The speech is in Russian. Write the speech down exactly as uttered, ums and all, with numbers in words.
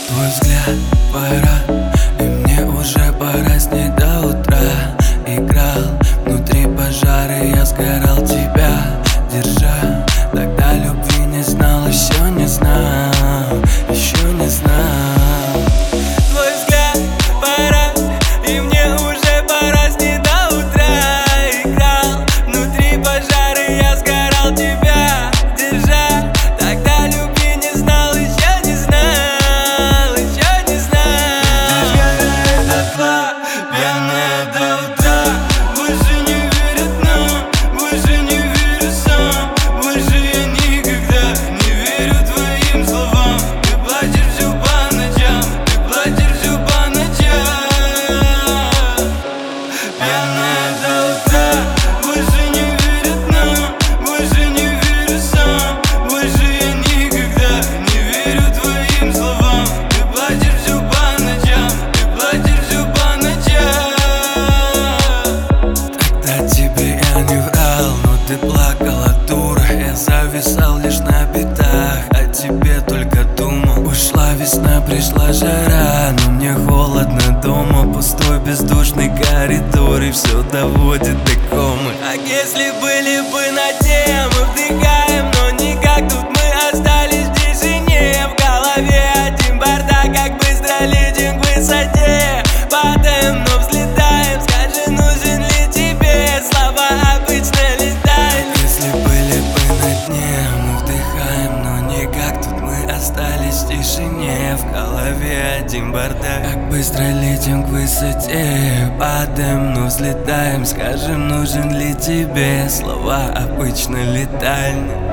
Твой взгляд пора, и мне уже пора с ней до утра. Играл внутри пожара, я сгорал тебя держа. Тогда любви не знал, еще не знал, еще не знал. Твой взгляд пора, и мне уже пора с ней до утра. Играл внутри пожара, я сгорал тебя держа. Тогда любви не знал, еще не знал, еще не знал. Сгорает дотла, пьяная до утра. Больше не верит нам, больше не верю сам. Больше я никогда не верю твоим словам. Ты плачешь всю по ночам, ты плачешь всю по ночам. Пьяная до утра. Больше не верит нам, больше не верю сам. Больше я никогда не верю твоим словам. Ты плачешь всю по ночам, ты плачешь всю по ночам. Тогда тебе я не врал, но ты плакала, дура. Я зависал лишь на битах, о тебе только думал. Ушла весна, пришла жара, но мне холодно дома. Пустой бездушный коридор, и все доводит до комы. А если были бы на дне, мы вдыхаем, но никак. Тут мы остались в тишине, в голове один бардак. Как быстро летим к высоте, падаем, но взлетаем. Скажи, нужен ли тебе, слова обычно летают. Если были бы на дне, мы вдыхаем, но никак. Тут мы остались в тишине, в голове один бардак. Как быстро летим к высоте, падаем, но взлетаем. Скажем, нужен ли тебе, слова обычно летальны.